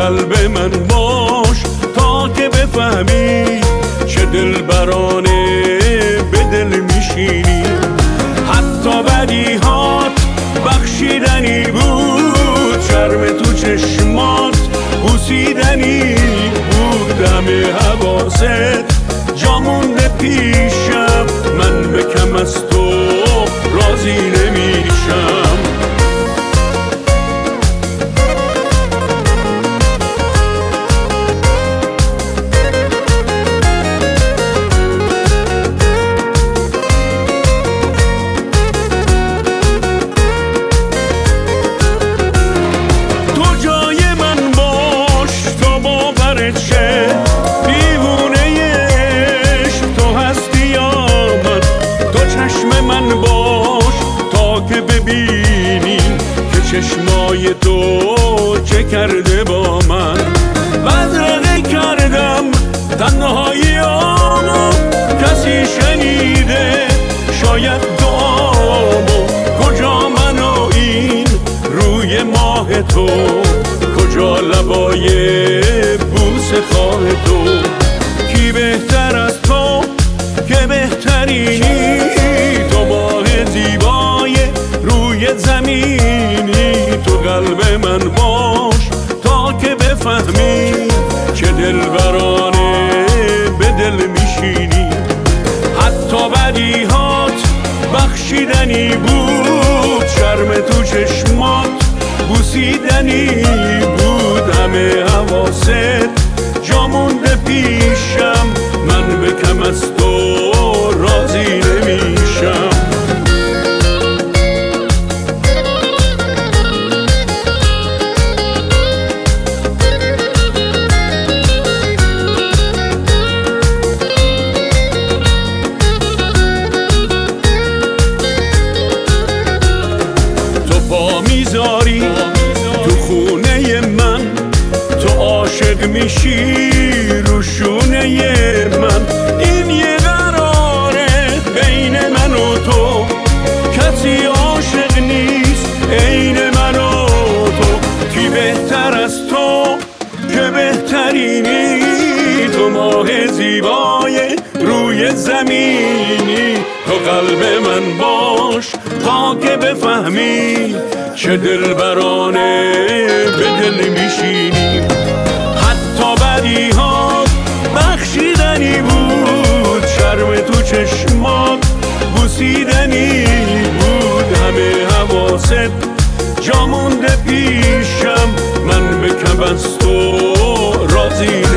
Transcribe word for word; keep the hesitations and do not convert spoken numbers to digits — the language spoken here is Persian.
قلب من باش تا که بفهمی چه دلبرانه به دل میشینی. حتی بدیهات بخشیدنی بود، شرم تو چشمات بوسیدنی بود، همه حواست جا مونده پیشم، من به کم از تو راضی نمیشم. چشمای تو چه کرده با من، بدرقه کردم تنهاییامو، کسی شنیده شاید دعامو، کجا من و این روی ماه تو، کجا لبای بوسه خواه تو. کی بهتر از تو که بهترینی، تو ماه زیبای روی زمینی، تو قلب من باش تا که بفهمی چه دلبرانه به دل میشینی. حتی بدیهات بخشیدنی بود، شرم تو چشمات بوسیدنی بود، همه حواست جا مونده پیشم، من به کم از تو راضی نمیشم. میذاری تو خونه من، تو عاشق میشی رو شونه من، این یه قراره بین من و تو، کسی عاشق نیست عین من و تو. کی بهتر از تو که بهترینی، تو ماه زیبای روی زمینی، تو قلب من باش تا که بفهمی چه دلبرانه به دل میشینی. حتی بدیهات بخشیدنی بود، شرم تو چشمات بوسیدنی بود، همه حواست جا مونده پیشم، من به کم از تو راضی